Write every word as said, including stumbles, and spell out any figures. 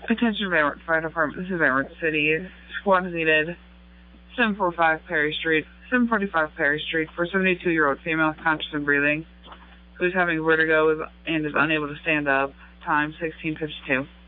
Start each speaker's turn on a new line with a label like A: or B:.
A: Attention Van Wert Fire Department, this is Van Wert City. Squad is needed. seven forty-five Perry Street, seven forty-five Perry Street for a seventy-two-year-old female conscious and breathing who is having vertigo and is unable to stand up. Time sixteen fifty-two.